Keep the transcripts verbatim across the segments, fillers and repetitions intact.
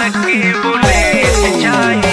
के बुलेट चाहिए।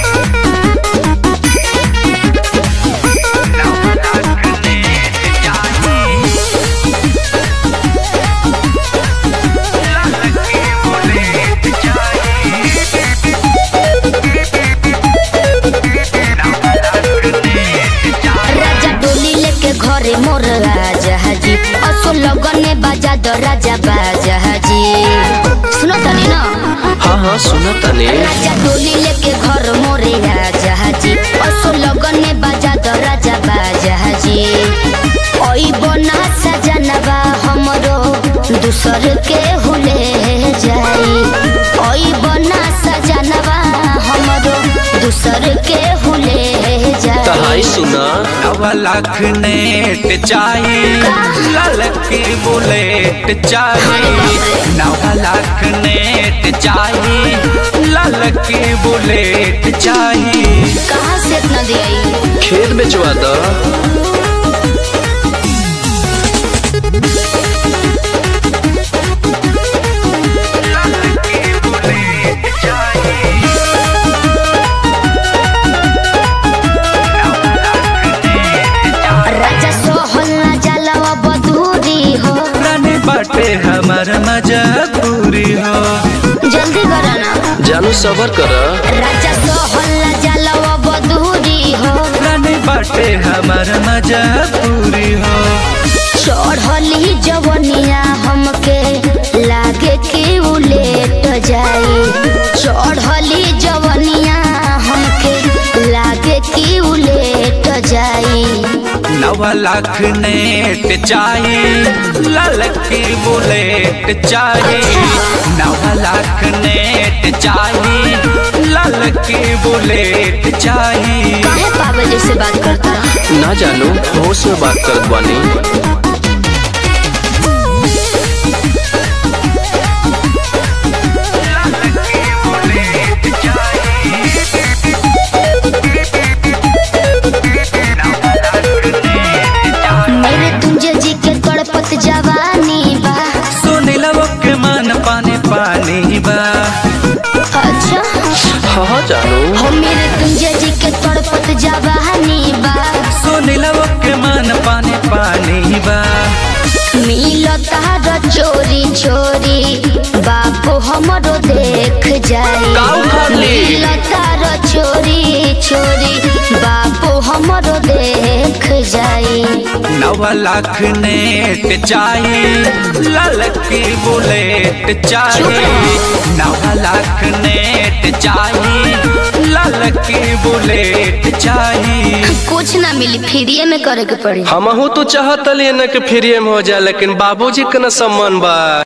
घरे मोर राजा हाजी असो लगने बाजा दो राजा बाजा हाजी। सुनो तनी ना? हाँ हाँ सुनो तनी। राजा डोली लेके घर मोरे राजा हाजी असो लगने बाजा दो राजा बाजा हाजी। ओई बना सजनवा हमरो दूसर के हुले जाई। ओई बना सजनवा हमरो दूसर के हुले जाई। कहाई सुना नवा लाख नेट चाहिए, लाल की बुलेट चाहिए। नवा लाख नेट चाहिए, लाल की बुलेट चाहिए। कहाँ से इतना दिया? खेत बेचवा दो। बाटे हमार मजबूरी हो, जल्दी करो ना जानू सबर कर। राजा सोहल्ला जलवा बदूरी हो, रानी बाटे हमार मजबूरी हो। चढ़ली जवनिया हमके लागे कि उलेट जाई। चढ़ली जवनिया हमके लागे कि उलेट जाई। नवा लाख नेट चाहिए, लाल की बुलेट चाहिए। नवा लाख नेट चाहिए, लाल की बुलेट चाहिए। काहे पागल जैसे बात करता? ना जानू होश में बात करत बानी। जवानी बा सुनीला के मन पानी पानी बा। अच्छा हाँ हाँ जानू हो मेरे तुंजे जी के तड़पत जवानी बा। सुनीला के मन पानी पानी बा। मिलता रो चोरी चोरी बापू हमरो देख जाई। मिलता रो चोरी चोरी बापू हमरो देख जाई। नवा लाख नेट चाहिए, लाल की बुलेट चाहिए। नवा लाख नेट चाहिए, लाल की बुलेट चाहिए। कुछ ना मिली फ्री में करे के पड़ी। हमहू तो चाहत न कि फ्री में हो जाए, लेकिन बाबूजी के न सम्मान बा।